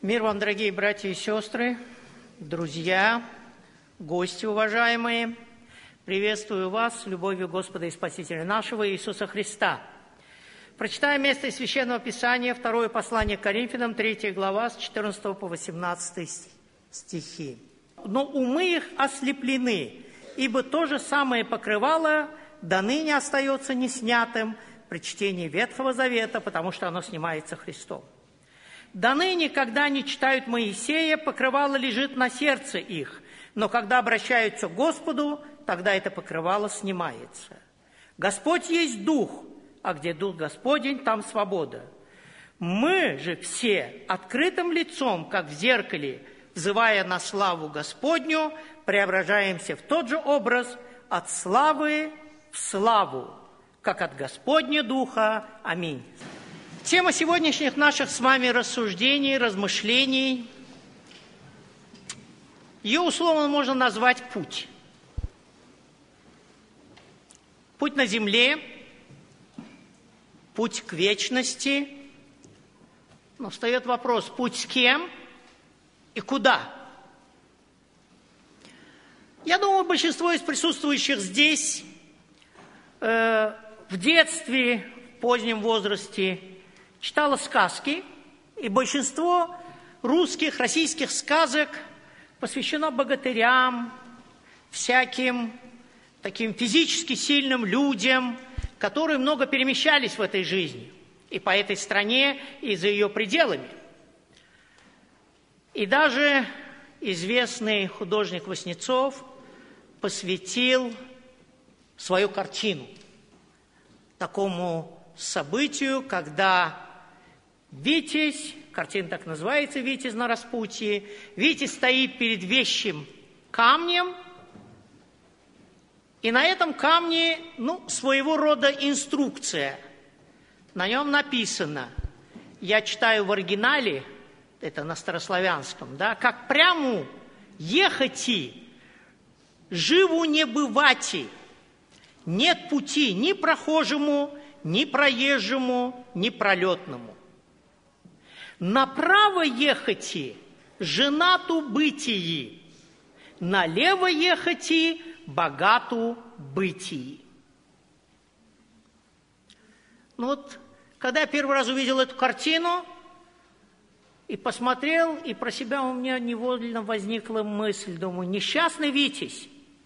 Мир вам, дорогие братья и сестры, друзья, гости уважаемые. Приветствую вас с любовью Господа и Спасителя нашего Иисуса Христа. Прочитаем место из Священного Писания, второе послание к Коринфянам, 3 глава, с 14 по 18 стихи. «Но умы их ослеплены, ибо то же самое покрывало до ныне остается неснятым при чтении Ветхого Завета, потому что оно снимается Христом. До ныне, когда они читают Моисея, покрывало лежит на сердце их, но когда обращаются к Господу, тогда это покрывало снимается. Господь есть Дух, а где Дух Господень, там свобода. Мы же все открытым лицом, как в зеркале, взывая на славу Господню, преображаемся в тот же образ от славы в славу, как от Господня Духа. Аминь». Тема сегодняшних наших с вами рассуждений, размышлений, ее условно можно назвать «путь». Путь на земле, путь к вечности. Но встает вопрос, путь с кем и куда? Я думаю, большинство из присутствующих здесь в детстве, в позднем возрасте читала сказки, и большинство русских, российских сказок посвящено богатырям, всяким таким физически сильным людям, которые много перемещались в этой жизни, и по этой стране, и за ее пределами. И даже известный художник Васнецов посвятил свою картину такому событию, когда Витязь, картина так называется, Витязь на распутье, Витязь стоит перед вещим камнем, и на этом камне, своего рода инструкция. На нем написано, я читаю в оригинале, это на старославянском, да, как прямо ехати, живу не бывати, нет пути ни прохожему, ни проезжему, ни пролетному. Направо ехати, женату бытии, налево ехати, богату бытии. Когда я первый раз увидел эту картину и посмотрел, и про себя у меня невольно возникла мысль, думаю, несчастный Витязь.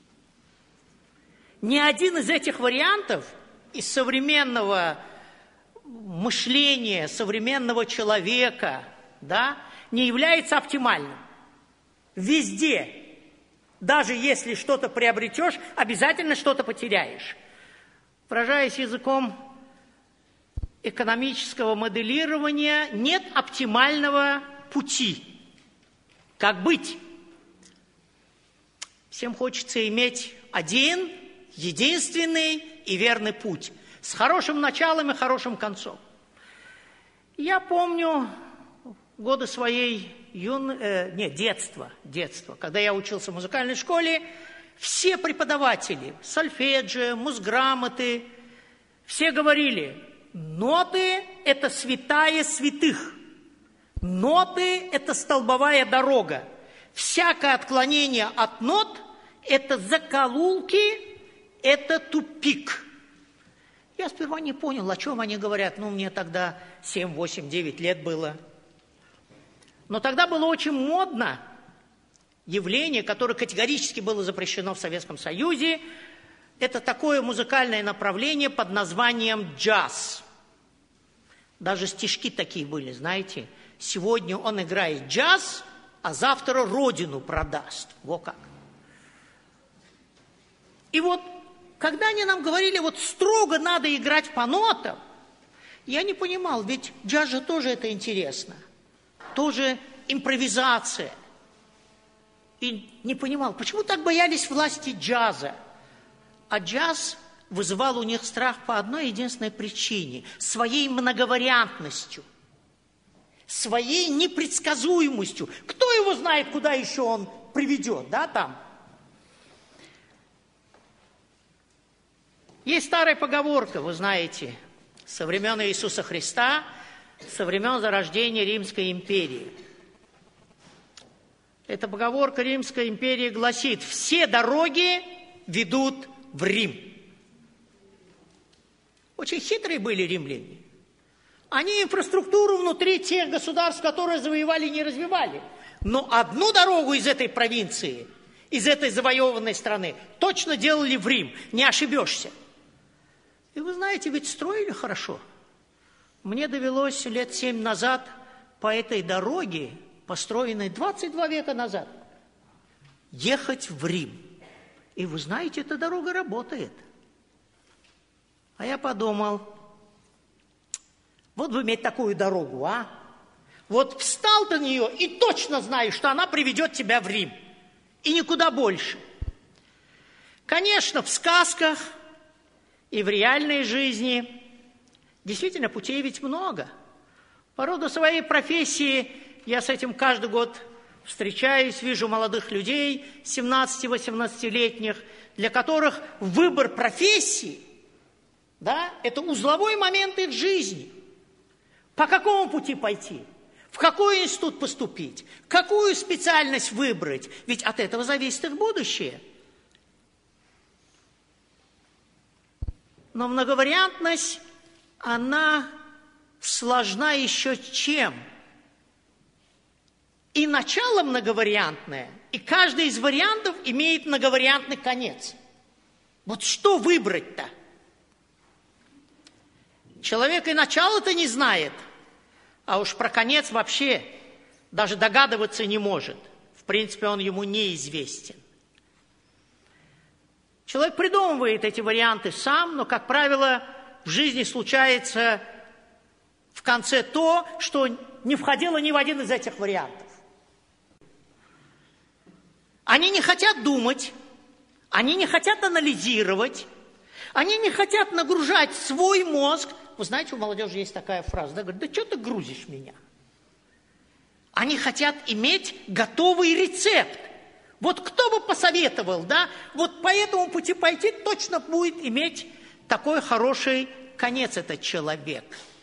Ни один из этих вариантов из современного мышления, современного человека, да, не является оптимальным. Везде, даже если что-то приобретешь, обязательно что-то потеряешь. Выражаясь языком экономического моделирования, нет оптимального пути. Как быть? Всем хочется иметь один, единственный и верный путь, с хорошим началом и хорошим концом. Я помню годы своей детства, когда я учился в музыкальной школе, все преподаватели, сольфеджио, музграмоты, все говорили, ноты – это святая святых, ноты – это столбовая дорога, всякое отклонение от нот – это закоулки, это тупик. Я сперва не понял, о чем они говорят. Мне тогда 7, 8, 9 лет было. Но тогда было очень модно явление, которое категорически было запрещено в Советском Союзе. Это такое музыкальное направление под названием джаз. Даже стишки такие были, знаете. Сегодня он играет джаз, а завтра родину продаст. Во как. И когда они нам говорили, строго надо играть по нотам, я не понимал, ведь джаз же тоже это интересно. Тоже импровизация. И не понимал, почему так боялись власти джаза? А джаз вызывал у них страх по одной единственной причине – своей многовариантностью, своей непредсказуемостью. Кто его знает, куда еще он приведет, да, там? Есть старая поговорка, вы знаете, со времен Иисуса Христа, со времен зарождения Римской империи. Эта поговорка Римской империи гласит: все дороги ведут в Рим. Очень хитрые были римляне. Они инфраструктуру внутри тех государств, которые завоевали, не развивали. Но одну дорогу из этой провинции, из этой завоеванной страны, точно делали в Рим. Не ошибешься. И вы знаете, ведь строили хорошо. Мне довелось лет 7 назад по этой дороге, построенной 22 века назад, ехать в Рим. И вы знаете, эта дорога работает. А я подумал, вот бы иметь такую дорогу, а? Вот встал ты на нее и точно знаешь, что она приведет тебя в Рим. И никуда больше. Конечно, в сказках и в реальной жизни действительно путей ведь много. По роду своей профессии я с этим каждый год встречаюсь, вижу молодых людей, 17-18-летних, для которых выбор профессии, да, это узловой момент их жизни. По какому пути пойти? В какой институт поступить? Какую специальность выбрать? Ведь от этого зависит их будущее. Но многовариантность, она сложна еще чем? И начало многовариантное, и каждый из вариантов имеет многовариантный конец. Вот что выбрать-то? Человек и начало-то не знает, а уж про конец вообще даже догадываться не может. В принципе, он ему неизвестен. Человек придумывает эти варианты сам, но, как правило, в жизни случается в конце то, что не входило ни в один из этих вариантов. Они не хотят думать, они не хотят анализировать, они не хотят нагружать свой мозг. Вы знаете, у молодежи есть такая фраза, да, говорит, да что ты грузишь меня? Они хотят иметь готовый рецепт. Вот кто бы посоветовал, да, вот по этому пути пойти точно будет иметь такой хороший конец этот человек.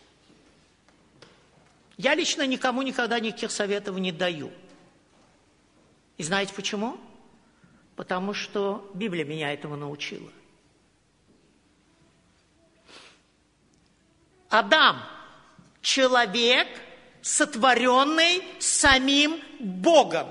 Я лично никому никогда никаких советов не даю. И знаете почему? Потому что Библия меня этому научила. Адам – человек, сотворенный самим Богом.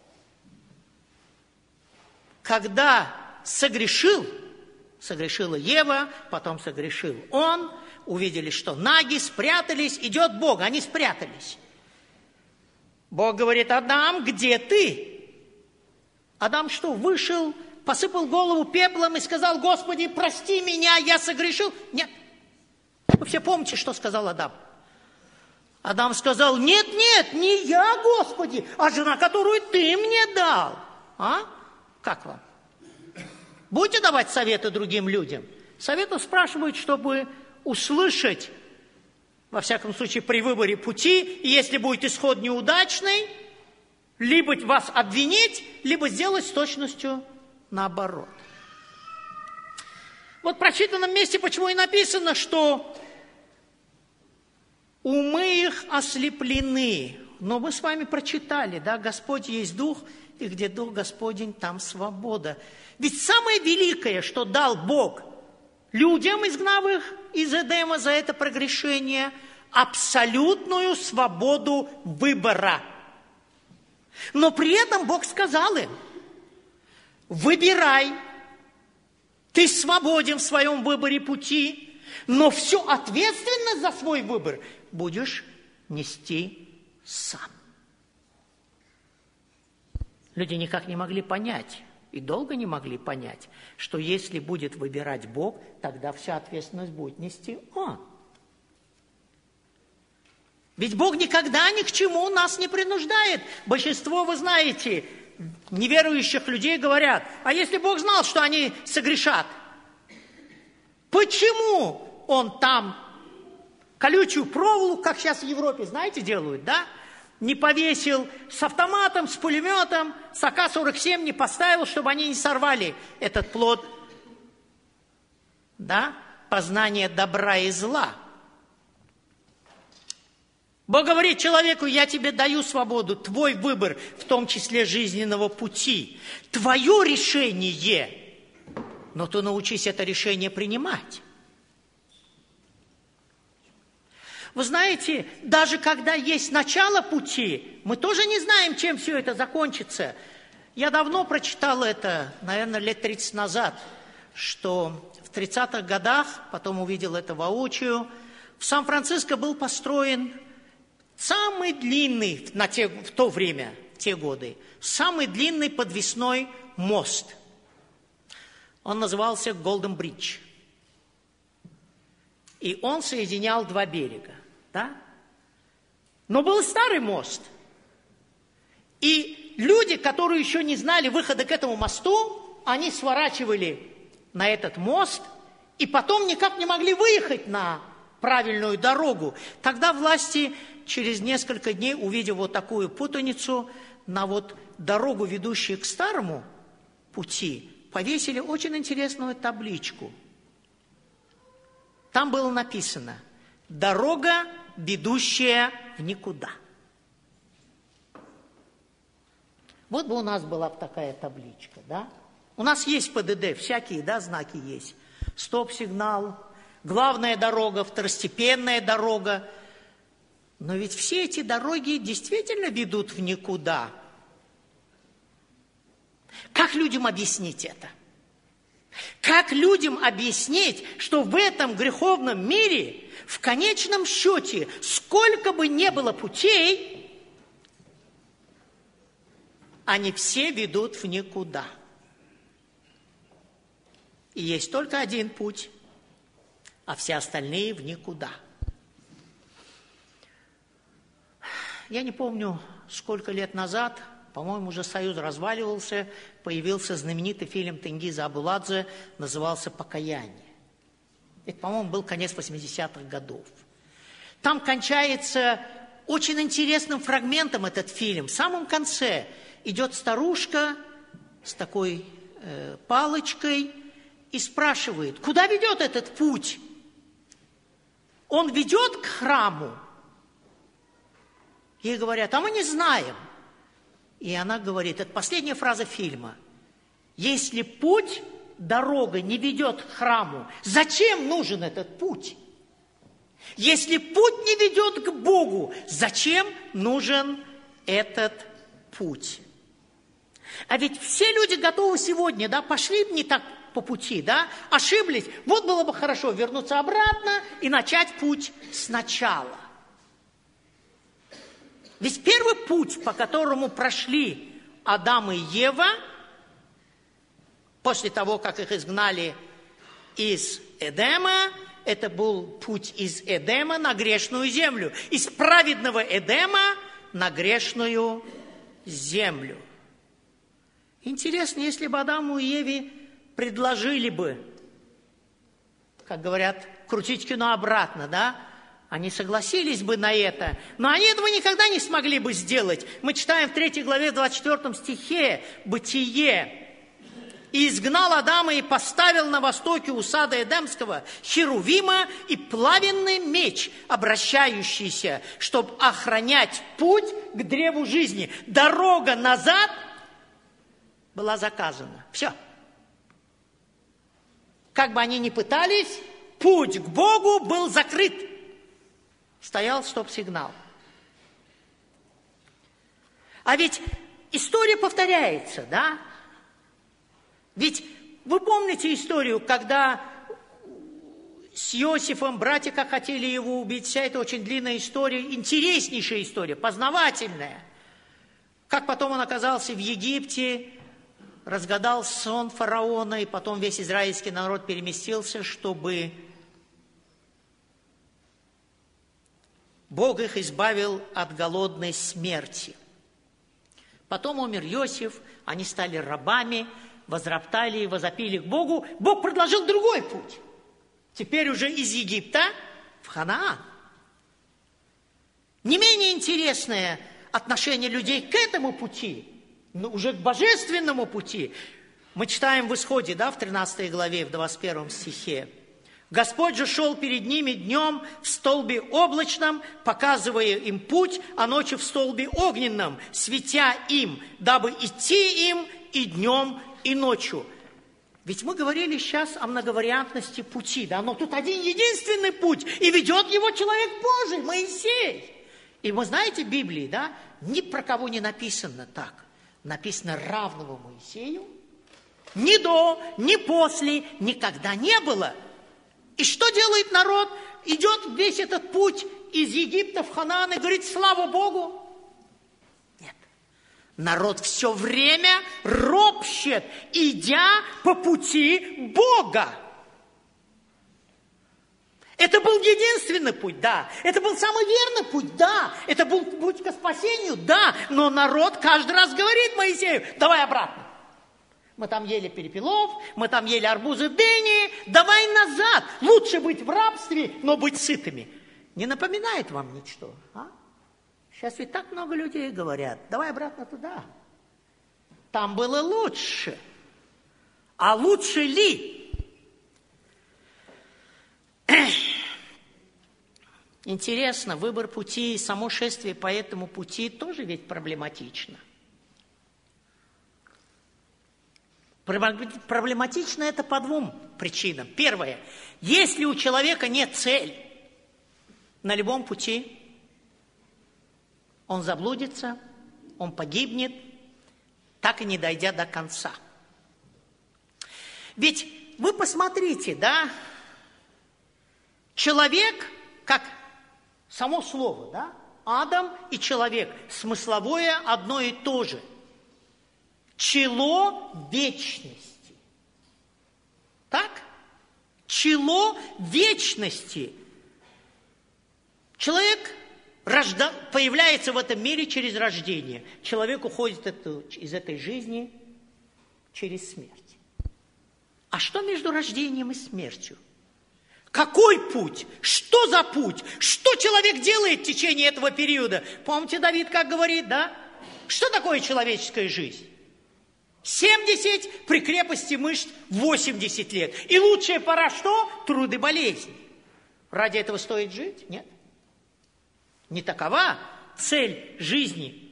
Когда согрешила Ева, потом согрешил он, увидели, что наги, спрятались, идет Бог, они спрятались. Бог говорит: Адам, где ты? Адам что, вышел, посыпал голову пеплом и сказал: Господи, прости меня, я согрешил? Нет. Вы все помните, что сказал Адам? Адам сказал: нет, не я, Господи, а жена, которую ты мне дал. А? Как вам? Будете давать советы другим людям? Советов спрашивают, чтобы услышать, во всяком случае, при выборе пути, и если будет исход неудачный, либо вас обвинить, либо сделать с точностью наоборот. Вот в прочитанном месте почему и написано, что умы их ослеплены. Но мы с вами прочитали, да, Господь есть Дух, и где Дух Господень, там свобода. Ведь самое великое, что дал Бог людям, изгнав их из Эдема за это прогрешение, абсолютную свободу выбора. Но при этом Бог сказал им: выбирай, ты свободен в своем выборе пути, но всю ответственность за свой выбор будешь нести сам. Люди никак не могли понять, и долго не могли понять, что если будет выбирать Бог, тогда вся ответственность будет нести Он. Ведь Бог никогда ни к чему нас не принуждает. Большинство, вы знаете, неверующих людей говорят: а если Бог знал, что они согрешат, почему Он там колючую проволоку, как сейчас в Европе, знаете, делают, да? Не повесил с автоматом, с пулеметом, с АК-47 не поставил, чтобы они не сорвали этот плод, да, познания добра и зла. Бог говорит человеку: я тебе даю свободу, твой выбор, в том числе жизненного пути. Твое решение, но ты научись это решение принимать. Вы знаете, даже когда есть начало пути, мы тоже не знаем, чем все это закончится. Я давно прочитал это, наверное, лет 30 назад, что в 30-х годах, потом увидел это воочию, в Сан-Франциско был построен самый длинный в то время, в те годы, самый длинный подвесной мост. Он назывался Голден Бридж. И он соединял два берега. Да? Но был старый мост. И люди, которые еще не знали выхода к этому мосту, они сворачивали на этот мост и потом никак не могли выехать на правильную дорогу. Тогда власти через несколько дней, увидев вот такую путаницу, на вот дорогу, ведущую к старому пути, повесили очень интересную табличку. Там было написано: «Дорога, ведущая в никуда». Вот бы у нас была такая табличка, да? У нас есть ПДД, всякие, да, знаки есть. Стоп-сигнал, главная дорога, второстепенная дорога. Но ведь все эти дороги действительно ведут в никуда. Как людям объяснить это? Как людям объяснить, что в этом греховном мире, в конечном счете, сколько бы ни было путей, они все ведут в никуда. И есть только один путь, а все остальные в никуда. Я не помню, сколько лет назад, по-моему, уже Союз разваливался, появился знаменитый фильм Тенгиза Абуладзе, назывался «Покаяние». Это, по-моему, был конец 80-х годов. Там кончается очень интересным фрагментом этот фильм. В самом конце идет старушка с такой палочкой и спрашивает: куда ведет этот путь? Он ведет к храму? Ей говорят: а мы не знаем. И она говорит, это последняя фраза фильма: если путь, дорога не ведет к храму, зачем нужен этот путь? Если путь не ведет к Богу, зачем нужен этот путь? А ведь все люди готовы сегодня, да, пошли не так по пути, да, ошиблись. Вот было бы хорошо вернуться обратно и начать путь сначала. Ведь первый путь, по которому прошли Адам и Ева, после того, как их изгнали из Эдема, это был путь из Эдема на грешную землю, из праведного Эдема на грешную землю. Интересно, если бы Адаму и Еве предложили бы, как говорят, крутить кино обратно, да? Они согласились бы на это, но они этого никогда не смогли бы сделать. Мы читаем в 3 главе, 24 стихе, Бытие. «И изгнал Адама и поставил на востоке у сада Эдемского херувима и плавенный меч, обращающийся, чтобы охранять путь к древу жизни». Дорога назад была заказана. Все. Как бы они ни пытались, путь к Богу был закрыт. Стоял стоп-сигнал. А ведь история повторяется, да? Ведь вы помните историю, когда с Иосифом братья как хотели его убить, вся эта очень длинная история, интереснейшая история, познавательная. Как потом он оказался в Египте, разгадал сон фараона, и потом весь израильский народ переместился, чтобы Бог их избавил от голодной смерти. Потом умер Иосиф, они стали рабами, возроптали и возопили к Богу. Бог предложил другой путь. Теперь уже из Египта в Ханаан. Не менее интересное отношение людей к этому пути, но уже к божественному пути. Мы читаем в Исходе, да, в 13 главе, в 21 стихе. Господь же шел перед ними днем в столбе облачном, показывая им путь, а ночью в столбе огненном, светя им, дабы идти им и днем, и ночью. Ведь мы говорили сейчас о многовариантности пути, да, но тут один единственный путь, и ведет его человек Божий, Моисей. И вы знаете в Библии, да, ни про кого не написано так. Написано равного Моисею. Ни до, ни после, никогда не было. И что делает народ? Идет весь этот путь из Египта в Ханаан и говорит: слава Богу. Нет. Народ все время ропщет, идя по пути Бога. Это был единственный путь, да. Это был самый верный путь, да. Это был путь к спасению, да. Но народ каждый раз говорит Моисею: давай обратно. Мы там ели перепелов, мы там ели арбузы, дыни. Давай назад. Лучше быть в рабстве, но быть сытыми. Не напоминает вам ничто? А? Сейчас ведь так много людей говорят: давай обратно туда. Там было лучше. А лучше ли? Интересно, выбор пути и само шествие по этому пути тоже ведь проблематично. Проблематично это по двум причинам. Первое. Если у человека нет цели на любом пути, он заблудится, он погибнет, так и не дойдя до конца. Ведь вы посмотрите, да, человек, как само слово, да, Адам и человек, смысловое одно и то же. Чело вечности. Так? Чело вечности. Человек появляется в этом мире через рождение. Человек уходит из этой жизни через смерть. А что между рождением и смертью? Какой путь? Что за путь? Что человек делает в течение этого периода? Помните, Давид как говорит, да? Что такое человеческая жизнь? 70 при крепости мышц 80 лет. И лучшая пора что? Труд и болезнь. Ради этого стоит жить? Нет. Не такова цель жизни,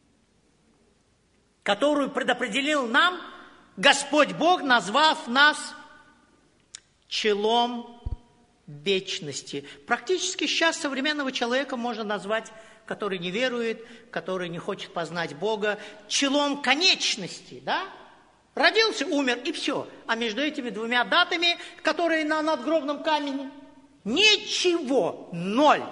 которую предопределил нам Господь Бог, назвав нас челом вечности. Практически сейчас современного человека можно назвать, который не верует, который не хочет познать Бога, челом конечности, да? Родился, умер, и все. А между этими двумя датами, которые на надгробном камне, ничего, ноль.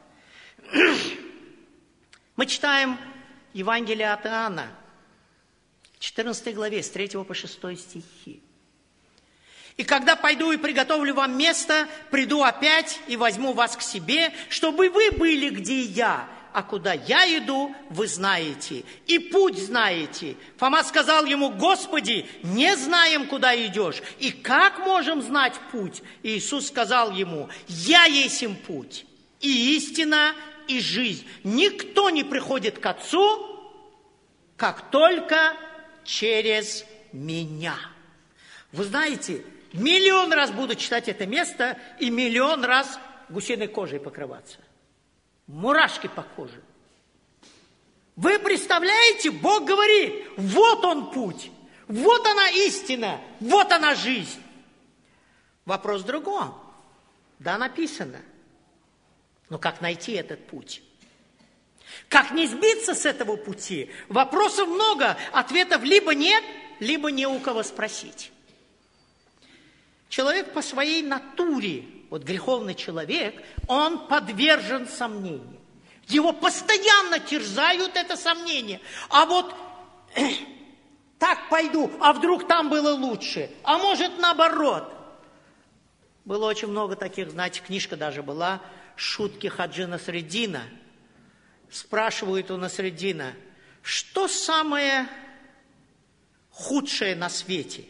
Мы читаем Евангелие от Иоанна, 14 главе, с 3 по 6 стихи. «И когда пойду и приготовлю вам место, приду опять и возьму вас к себе, чтобы вы были, где я, а куда я иду, вы знаете, и путь знаете». Фома сказал ему: «Господи, не знаем, куда идешь, и как можем знать путь?» И Иисус сказал ему: «Я есть им путь, и истина, и жизнь. Никто не приходит к Отцу, как только через Меня». Вы знаете, миллион раз буду читать это место, и миллион раз гусиной кожей покрываться. Мурашки по коже. Вы представляете, Бог говорит: вот он путь, вот она истина, вот она жизнь. Вопрос в другом. Да, написано. Но как найти этот путь? Как не сбиться с этого пути? Вопросов много, ответов либо нет, либо не у кого спросить. Человек по своей натуре, вот греховный человек, он подвержен сомнению. Его постоянно терзают это сомнение. А вот так пойду, а вдруг там было лучше? А может наоборот? Было очень много таких, знаете, книжка даже была, «Шутки Хаджи Насреддина». Спрашивают у Насреддина: что самое худшее на свете?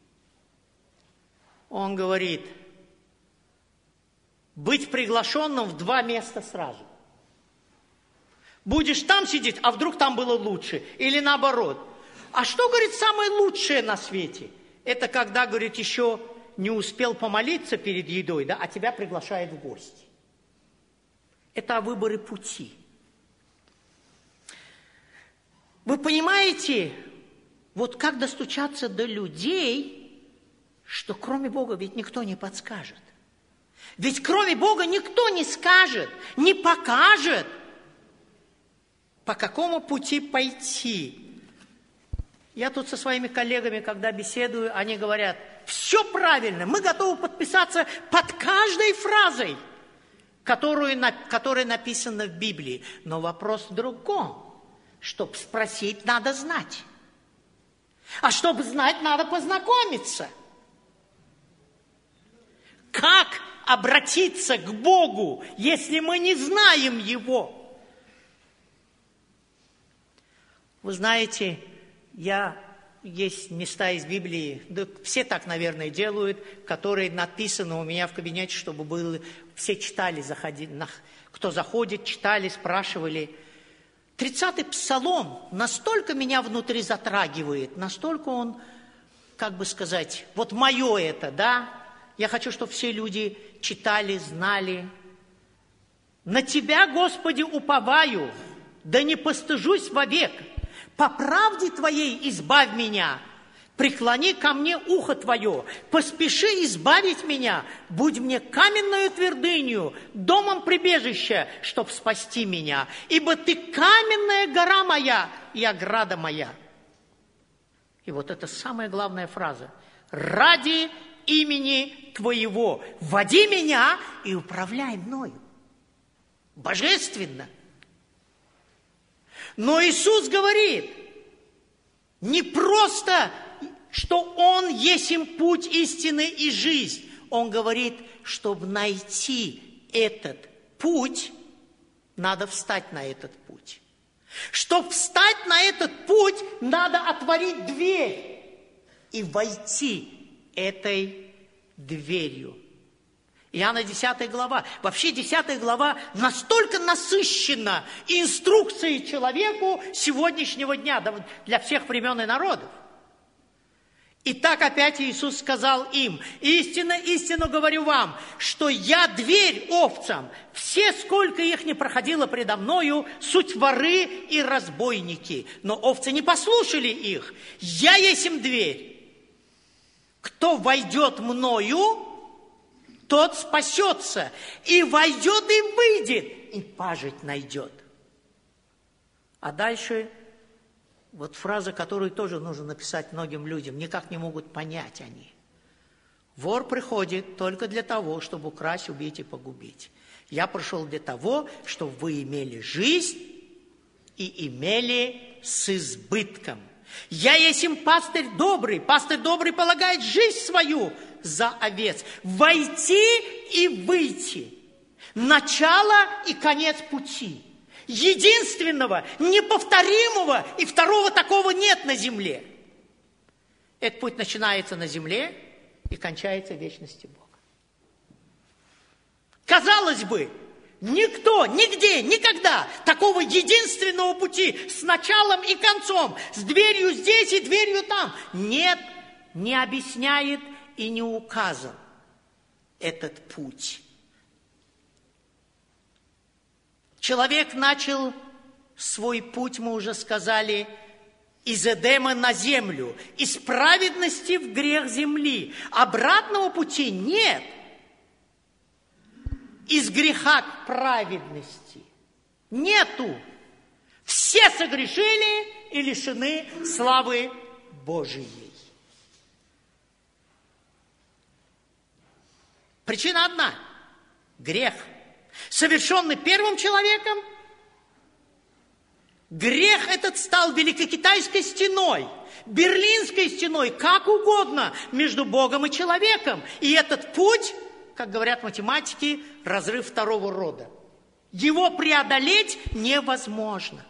Он говорит: быть приглашенным в 2 места сразу. Будешь там сидеть, а вдруг там было лучше? Или наоборот. А что, говорит, самое лучшее на свете? Это когда, говорит, еще не успел помолиться перед едой, да, а тебя приглашает в гости. Это о выборе пути. Вы понимаете, вот как достучаться до людей, что кроме Бога ведь никто не подскажет. Ведь кроме Бога никто не скажет, не покажет, по какому пути пойти. Я тут со своими коллегами, когда беседую, они говорят, все правильно, мы готовы подписаться под каждой фразой, которая написана в Библии. Но вопрос в другом. Чтобы спросить, надо знать. А чтобы знать, надо познакомиться. Как обратиться к Богу, если мы не знаем Его? Вы знаете, есть места из Библии, да все так, наверное, делают, которые написаны у меня в кабинете, чтобы было, все читали, кто заходит, читали, спрашивали. 30-й псалом настолько меня внутри затрагивает, настолько он, как бы сказать, вот мое это, да? Я хочу, чтобы все люди читали, знали. «На Тебя, Господи, уповаю, да не постыжусь вовек. По правде Твоей избавь меня, преклони ко мне ухо Твое, поспеши избавить меня, будь мне каменную твердынью, домом прибежища, чтоб спасти меня, ибо Ты каменная гора моя и ограда моя». И вот это самая главная фраза. «Ради имени Твоего вводи меня и управляй мною». Божественно. Но Иисус говорит, не просто, что Он есть им путь истины и жизнь. Он говорит, чтобы найти этот путь, надо встать на этот путь. Чтобы встать на этот путь, надо отворить дверь и войти этой дверью. Иоанна 10 глава. Вообще 10 глава настолько насыщена инструкцией человеку сегодняшнего дня, для всех времен и народов. И так опять Иисус сказал им: «Истинно, истинно говорю вам, что я дверь овцам. Все, сколько их не проходило предо мною, суть воры и разбойники. Но овцы не послушали их. Я есть им дверь. Кто войдет мною, тот спасется, и войдет, и выйдет, и пажить найдет». А дальше вот фраза, которую тоже нужно написать многим людям, никак не могут понять они. «Вор приходит только для того, чтобы украсть, убить и погубить. Я пришел для того, чтобы вы имели жизнь и имели с избытком. Я есть им пастырь добрый полагает жизнь свою за овец». Войти и выйти. Начало и конец пути. Единственного, неповторимого, и второго такого нет на земле. Этот путь начинается на земле и кончается в вечности Бога. Казалось бы, никто, нигде, никогда такого единственного пути с началом и концом, с дверью здесь и дверью там, нет, не объясняет и не указан этот путь. Человек начал свой путь, мы уже сказали, из Эдема на землю, из праведности в грех земли. Обратного пути нет. Из греха к праведности нету. Все согрешили и лишены славы Божией. Причина одна – грех. Совершенный первым человеком, грех этот стал Великокитайской стеной, Берлинской стеной, как угодно, между Богом и человеком. И этот путь, как говорят математики, разрыв второго рода. Его преодолеть невозможно.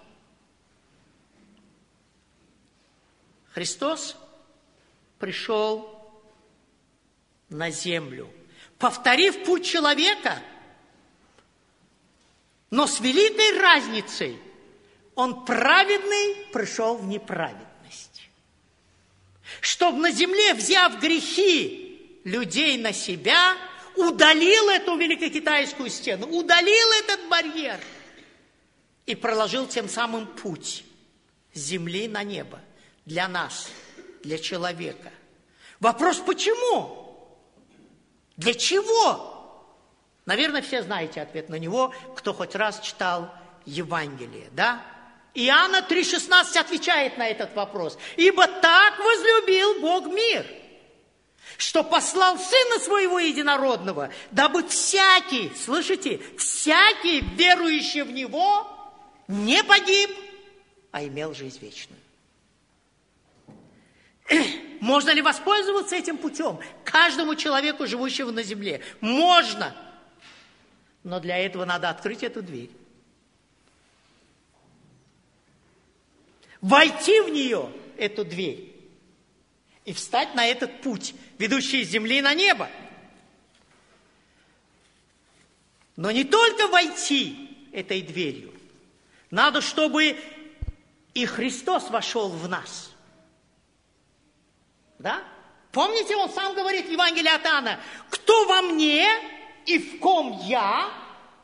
Христос пришел на землю, повторив путь человека, но с великой разницей. Он праведный пришел в неправедность. Чтобы на земле, взяв грехи людей на себя, удалил эту Великокитайскую стену, удалил этот барьер и проложил тем самым путь с земли на небо для нас, для человека. Вопрос, почему? Для чего? Наверное, все знаете ответ на него, кто хоть раз читал Евангелие, да? Иоанна 3,16 отвечает на этот вопрос. «Ибо так возлюбил Бог мир, что послал Сына Своего Единородного, дабы всякий, слышите, всякий, верующий в Него, не погиб, а имел жизнь вечную». Можно ли воспользоваться этим путем? Каждому человеку, живущему на земле. Можно. Но для этого надо открыть эту дверь. Войти в нее, эту дверь, и встать на этот путь, ведущий с земли на небо. Но не только войти этой дверью. Надо, чтобы и Христос вошел в нас. Да? Помните, он сам говорит в Евангелии от Иоанна: «Кто во мне и в ком я,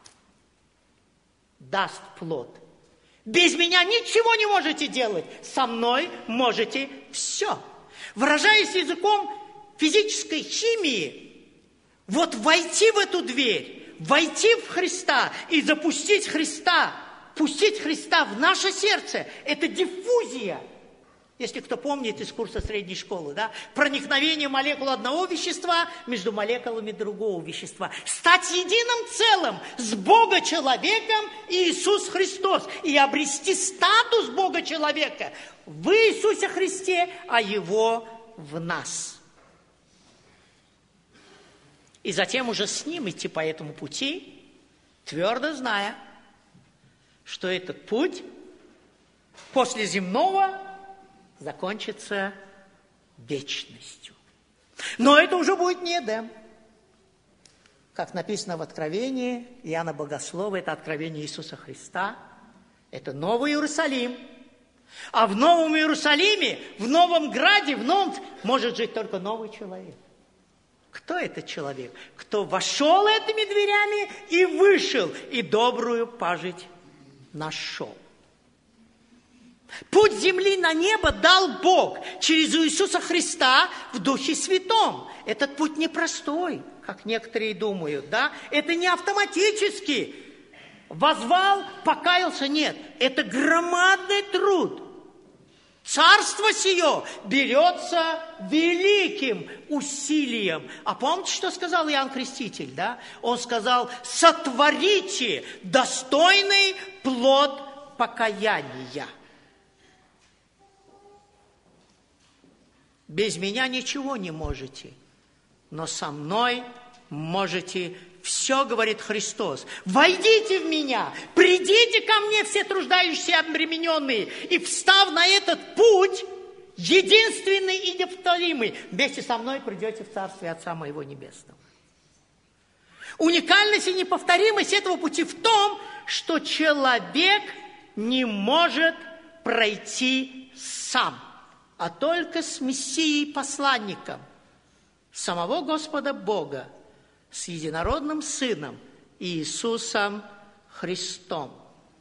даст плод. Без меня ничего не можете делать, со мной можете все». Выражаясь языком физической химии, вот войти в эту дверь, войти в Христа и запустить Христа, пустить Христа в наше сердце, это диффузия. Если кто помнит из курса средней школы, да, проникновение молекул одного вещества между молекулами другого вещества. Стать единым целым с Бога-человеком Иисус Христос и обрести статус Бога-человека в Иисусе Христе, а Его в нас. И затем уже с Ним идти по этому пути, твердо зная, что этот путь после земного закончится вечностью. Но это уже будет не Эдем. Как написано в Откровении Иоанна Богослова, это откровение Иисуса Христа, это Новый Иерусалим. А в Новом Иерусалиме, в Новом Граде, в Новом может жить только новый человек. Кто этот человек? Кто вошел этими дверями и вышел, и добрую пажить нашел. Путь с земли на небо дал Бог через Иисуса Христа в Духе Святом. Этот путь непростой, как некоторые думают, да? Это не автоматически. Возвал, покаялся, нет. Это громадный труд. Царство сие берется великим усилием. А помните, что сказал Иоанн Креститель, да? Он сказал: сотворите достойный плод покаяния. Без меня ничего не можете, но со мной можете все, говорит Христос. Войдите в меня, придите ко мне, все труждающиеся и обремененные, и, встав на этот путь, единственный и неповторимый, вместе со мной придете в Царствие Отца моего Небесного. Уникальность и неповторимость этого пути в том, что человек не может пройти сам, а только с Мессией-посланником, самого Господа Бога, с единородным Сыном Иисусом Христом.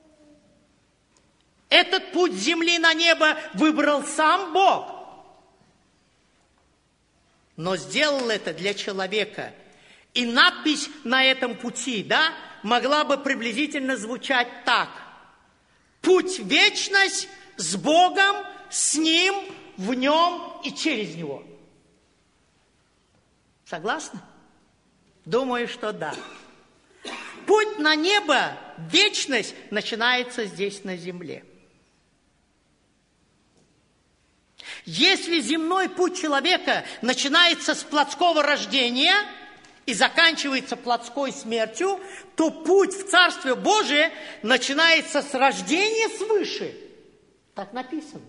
Этот путь с земли на небо выбрал сам Бог, но сделал это для человека. И надпись на этом пути, да, могла бы приблизительно звучать так: путь в вечность с Богом, с Ним, в Нем и через Него. Согласны? Думаю, что да. Путь на небо, вечность, начинается здесь, на земле. Если земной путь человека начинается с плотского рождения и заканчивается плотской смертью, то путь в Царствие Божие начинается с рождения свыше. Так написано.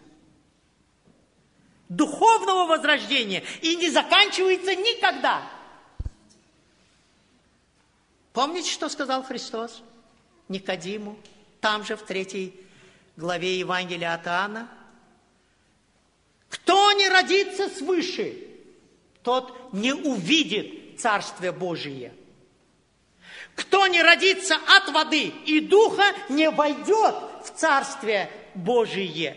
Духовного возрождения, и не заканчивается никогда. Помните, что сказал Христос Никодиму, там же в 3 главе Евангелия от Иоанна? Кто не родится свыше, тот не увидит Царствие Божие. Кто не родится от воды и духа, не войдет в Царствие Божие.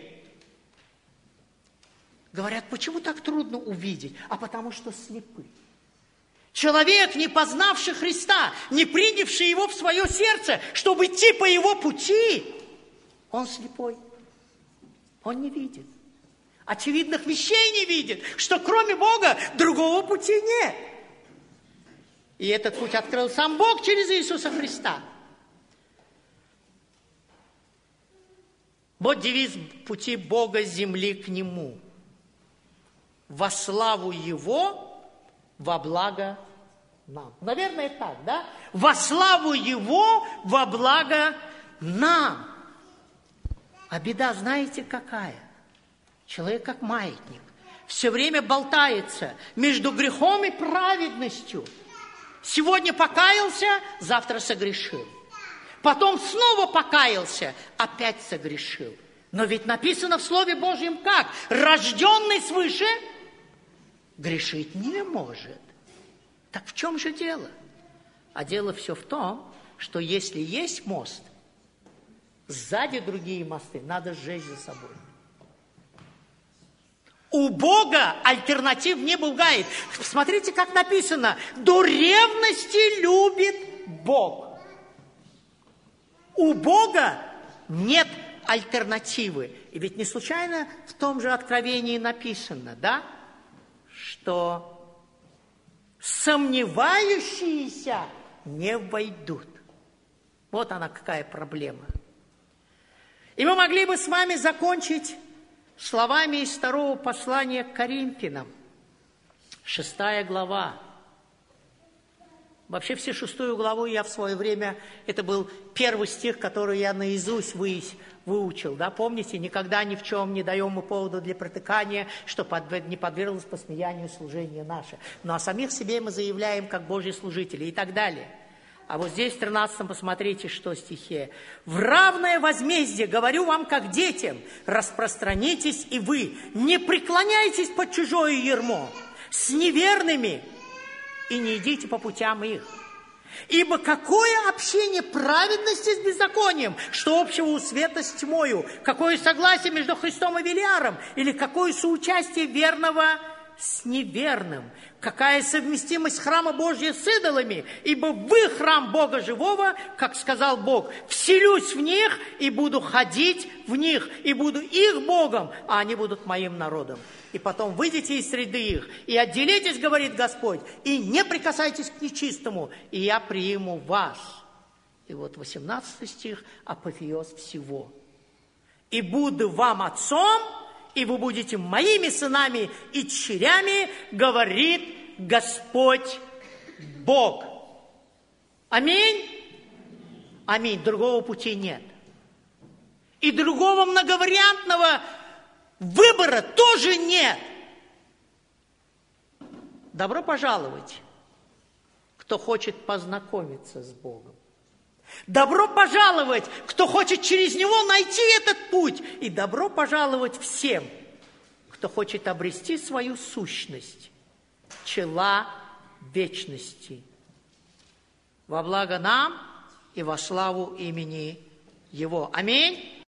Говорят, почему так трудно увидеть? А потому что слепы. Человек, не познавший Христа, не принявший Его в свое сердце, чтобы идти по Его пути, он слепой. Он не видит. Очевидных вещей не видит, что кроме Бога другого пути нет. И этот путь открыл сам Бог через Иисуса Христа. Вот девиз пути Бога с земли к Нему. Во славу Его, во благо нам. Наверное, так, да? Во славу Его, во благо нам. А беда, знаете, какая? Человек как маятник. Все время болтается между грехом и праведностью. Сегодня покаялся, завтра согрешил. Потом снова покаялся, опять согрешил. Но ведь написано в Слове Божьем как? Рожденный свыше грешить не может. Так в чем же дело? А дело все в том, что если есть мост, сзади другие мосты надо сжечь за собой. У Бога альтернатив не бывает. Смотрите, как написано. До ревности любит Бог. У Бога нет альтернативы. И ведь не случайно в том же Откровении написано, да, что сомневающиеся не войдут. Вот она какая проблема. И мы могли бы с вами закончить словами из второго послания к Коринфянам, 6 глава. Вообще все 6 главу я в свое время, это был первый стих, который я наизусть выучил. Да? Помните, никогда ни в чем не даем мы поводу для протыкания, что не подверглось посмеянию служение наше. Но о самих себе мы заявляем, как Божьи служители и так далее. А вот здесь в 13 посмотрите, что в стихе. «В равное возмездие, говорю вам, как детям, распространитесь и вы, не преклоняйтесь под чужое ярмо, с неверными, и не идите по путям их. Ибо какое общение праведности с беззаконием, что общего у света с тьмою, какое согласие между Христом и Велиаром, или какое соучастие верного с неверным, какая совместимость храма Божьего с идолами, ибо вы храм Бога живого, как сказал Бог, вселюсь в них и буду ходить в них, и буду их Богом, а они будут моим народом. И потом выйдите из среды их, и отделитесь, говорит Господь, и не прикасайтесь к нечистому, и я приму вас». И вот 18 стих, апофеоз всего. «И буду вам отцом, и вы будете моими сынами и дщерями, говорит Господь Бог». Аминь? Аминь. Другого пути нет. И другого многовариантного выбора тоже нет. Добро пожаловать, кто хочет познакомиться с Богом. Добро пожаловать, кто хочет через Него найти этот путь. И добро пожаловать всем, кто хочет обрести свою сущность, чела вечности. Во благо нам и во славу имени Его. Аминь.